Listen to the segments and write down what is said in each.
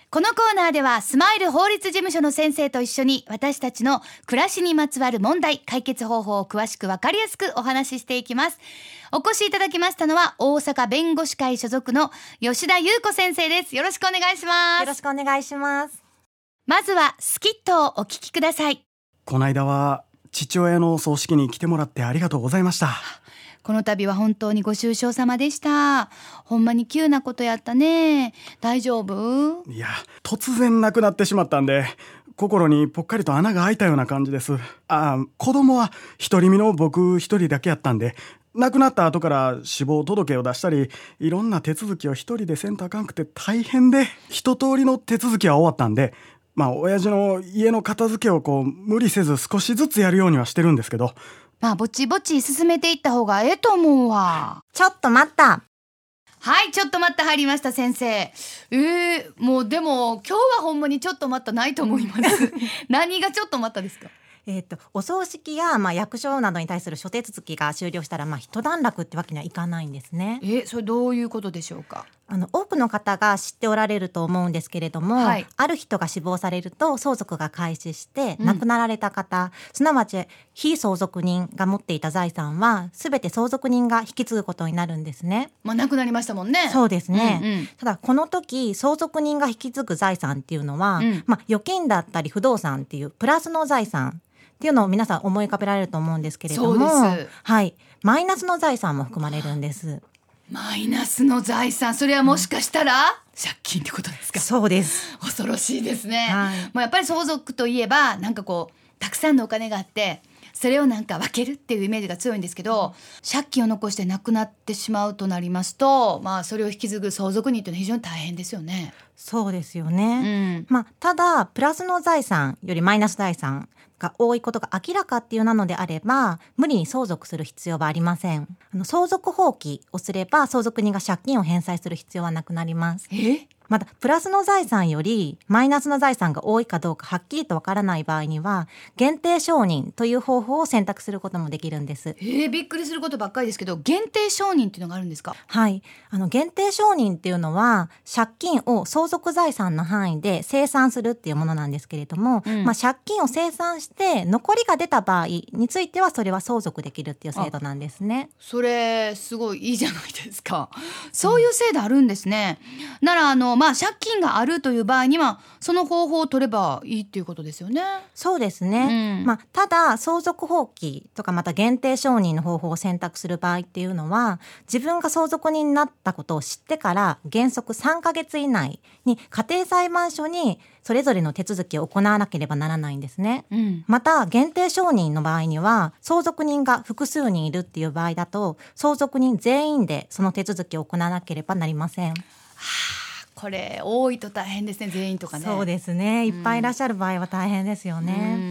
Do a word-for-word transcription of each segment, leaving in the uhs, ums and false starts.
このコーナーではスマイル法律事務所の先生と一緒に私たちの暮らしにまつわる問題解決方法を詳しく分かりやすくお話ししていきます。お越しいただきましたのは大阪弁護士会所属の吉田優子先生です。よろしくお願いします。 よろしくお願いします。 まずはスキットをお聞きください。 この間は父親の葬式に来てもらってありがとうございました。 この度は本当にご愁傷様でした。ほんまに急なことやったね。大丈夫？ いや、突然亡くなってしまったんで心にぽっかりと穴が開いたような感じです。あ、子供は独り身の僕一人だけやったんで、亡くなった後から死亡届を出したりいろんな手続きを一人でせんとあかんくて大変で、一通りの手続きは終わったんで、まあ親父の家の片付けをこう無理せず少しずつやるようにはしてるんですけど、 まあぼちぼち進めていった方がええと思うわ。 ちょっと待った。 はい、ちょっと待った入りました先生。えー、もうでも今日はほんまにちょっと待ったないと思います何がちょっと待ったですか？ えー、とお葬式や、まあ、役所などに対する諸手続きが終了したら、まあ、一段落ってわけにはいかないんですね。 え、それどういうことでしょうか？ あの多くの方が知っておられると思うんですけれども、はい、ある人が死亡されると相続が開始して、うん、亡くなられた方、すなわち非相続人が持っていた財産はすべて相続人が引き継ぐことになるんですね。 まあ、亡くなりましたもんね。 そうですね、 うんうん、 ただこの時相続人が引き継ぐ財産っていうのは、うんまあ、預金だったり不動産っていうプラスの財産っていうのを皆さん思い浮かべられると思うんですけれども、 そうです、 はい、マイナスの財産も含まれるんです。 マイナスの財産、それはもしかしたら、うん、借金ってことですか？ そうです。 恐ろしいですね、 はい、 もうやっぱり相続といえばなんかこうたくさんのお金があってそれをなんか分けるっていうイメージが強いんですけど、借金を残して亡くなってしまうとなりますと、まあ、それを引き継ぐ相続人というのは非常に大変ですよね。 そうですよね、 うんまあ、ただプラスの財産よりマイナス財産が多いことが明らかっていうなのであれば無理に相続する必要はありません。あの相続放棄をすれば相続人が借金を返済する必要はなくなります。 えまたプラスの財産よりマイナスの財産が多いかどうかはっきりとわからない場合には限定承認という方法を選択することもできるんです。 えー、びっくりすることばっかりですけど、限定承認っていうのがあるんですか？ はい、あの限定承認っていうのは借金を相続財産の範囲で清算するっていうものなんですけれども、うんまあ、借金を清算して残りが出た場合についてはそれは相続できるっていう制度なんですね。 それすごいいいじゃないですか。そういう制度あるんですね、うん、ならあのまあ、借金があるという場合にはその方法を取ればいいっていうことですよね。 そうですね、うんまあ、ただ相続放棄とかまた限定承認の方法を選択する場合っていうのは自分が相続人になったことを知ってから原則さんかげつ以内に家庭裁判所にそれぞれの手続きを行わなければならないんですね、うん、また限定承認の場合には相続人が複数人いるっていう場合だと相続人全員でその手続きを行わなければなりません。はあ、これ多いと大変ですね。全員とかね。 そうですね、いっぱいいらっしゃる場合は大変ですよね、うん、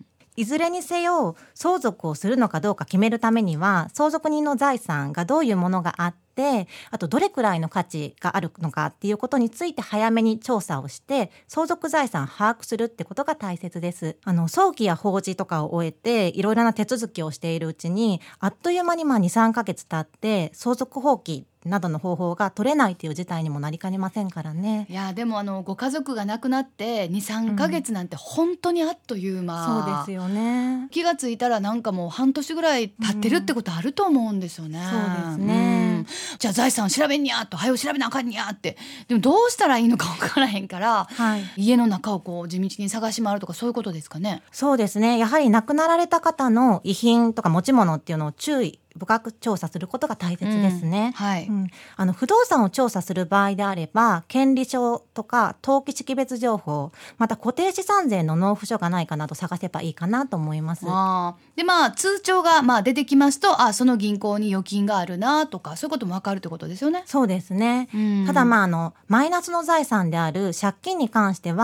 いずれにせよ相続をするのかどうか決めるためには相続人の財産がどういうものがあってあとどれくらいの価値があるのかっていうことについて早めに調査をして相続財産を把握するってことが大切です。あの葬儀や法事とかを終えていろいろな手続きをしているうちにあっという間にまあ にさんかげつ経って相続放棄などの方法が取れないという事態にもなりかねませんからね。 いやでもあのご家族が亡くなって にさんかげつなんて本当にあっという間、 うん、そうですよね。 気がついたらなんかもう半年ぐらい経ってるってことあると思うんですよね、 うん、そうですね、うん、 じゃあ財産調べんにゃと早う調べなあかんにゃって、でもどうしたらいいのか分からへんから、はい、家の中をこう地道に探し回るとかそういうことですかね。 そうですね、やはり亡くなられた方の遺品とか持ち物っていうのを注意深く調査することが大切ですね、 うんはいうん、 あの不動産を調査する場合であれば権利書とか登記識別情報また固定資産税の納付書がないかなど探せばいいかなと思います。 あでまあ通帳がまあ出てきますとあその銀行に預金があるなとかそういうことも分かるってことですよね。 そうですね、うん、ただまああのマイナスの財産である借金に関しては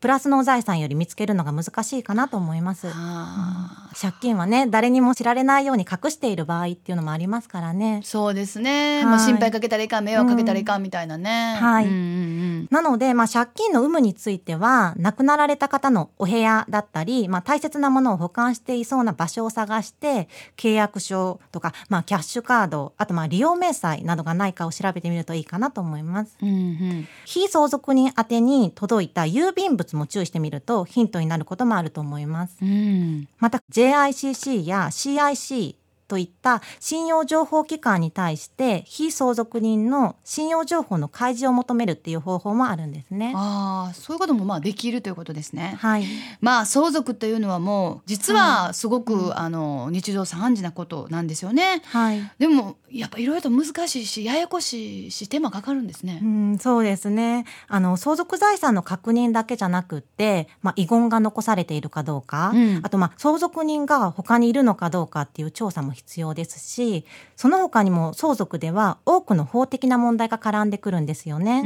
プラスの財産より見つけるのが難しいかなと思います。 あ、 うん、借金はね、誰にも知られないように隠している場合っていうのもありますからね。 そうですね、 はい、 まあ、心配かけたらいかん、迷惑かけたらいかんみたいなね、 うん、はい、 うんうんうん、 なので、まあ、借金の有無については亡くなられた方のお部屋だったり、まあ、大切なものを保管していそうな場所を探して契約書とか、まあ、キャッシュカード、あとまあ利用明細などがないかを調べてみるといいかなと思います、 うんうん、 非相続人宛てに届いた郵便物も注意してみるとヒントになることもあると思います、 うん、 また ジェイアイシーシー や シーアイシーといった信用情報機関に対して非相続人の信用情報の開示を求めるっていう方法もあるんですね。 ああ、そういうこともまあできるということですね。 はい、 まあ相続というのはもう実はすごく、 うん、 あの日常茶飯事なことなんですよね。 はい、 でもやっぱいろいろと難しいしややこしいし手間かかるんですね。 うん、そうですね。あの相続財産の確認だけじゃなくって、まあ、遺言が残されているかどうか、うん、あとまあ相続人が他にいるのかどうかっていう調査も必要ですし、その他にも相続では多くの法的な問題が絡んでくるんですよね、うん、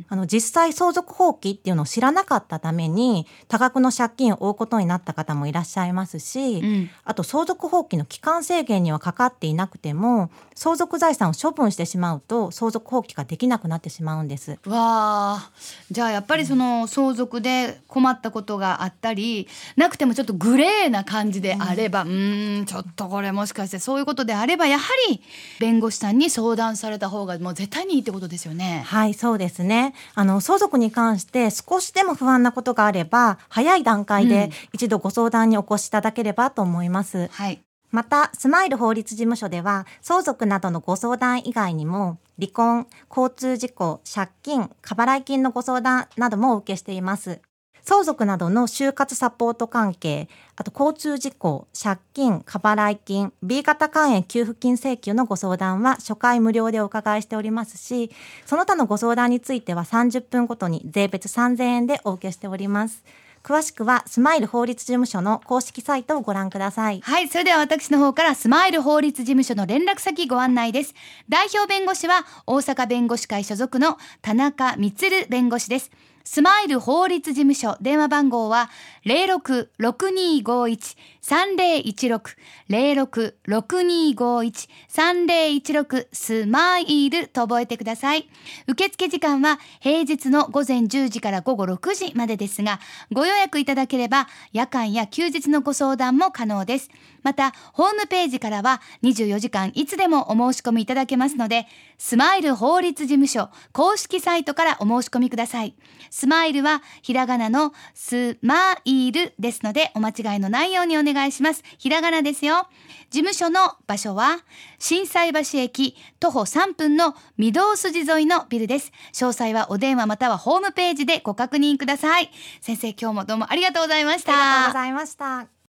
あの実際相続放棄っていうのを知らなかったために多額の借金を負うことになった方もいらっしゃいますし、うん、あと相続放棄の期間制限にはかかっていなくても相続財産を処分してしまうと相続放棄ができなくなってしまうんです。 わあ、じゃあやっぱりその相続で困ったことがあったり、うん、なくてもちょっとグレーな感じであれば、うん、うーんちょっとこれもしかしてそういうことであればやはり弁護士さんに相談された方がもう絶対にいいってことですよね。 はい、そうですね。あの相続に関して少しでも不安なことがあれば早い段階で一度ご相談にお越しいただければと思います、うん、はい。またスマイル法律事務所では相続などのご相談以外にも離婚、交通事故、借金、過払い金のご相談などもお受けしています。相続などの就活サポート関係、あと交通事故、借金、過払い金、B 型肝炎給付金請求のご相談は初回無料でお伺いしておりますし、その他のご相談についてはさんじゅっぷんごとに税別さんぜんえんでお受けしております。詳しくはスマイル法律事務所の公式サイトをご覧ください。 はい、それでは私の方からスマイル法律事務所の連絡先ご案内です。代表弁護士は大阪弁護士会所属の田中充弁護士です。スマイル法律事務所電話番号は ゼロろく ろくにーごーいち さんぜろいちろく ゼロろく ろくにーごーいち さんぜろいちろく スマイルと覚えてください。受付時間は平日のごぜんじゅうじから午後ろくじまでですが、ご予約いただければ夜間や休日のご相談も可能です。またホームページからはにじゅうよじかんいつでもお申し込みいただけますので、スマイル法律事務所公式サイトからお申し込みください。スマイルはひらがなのスマイルですのでお間違いのないようにお願いします。ひらがなですよ。事務所の場所は心斎橋駅徒歩さんぷんの御堂筋沿いのビルです。詳細はお電話またはホームページでご確認ください。先生、今日もどうもありがとうございました。 ありがとうございました。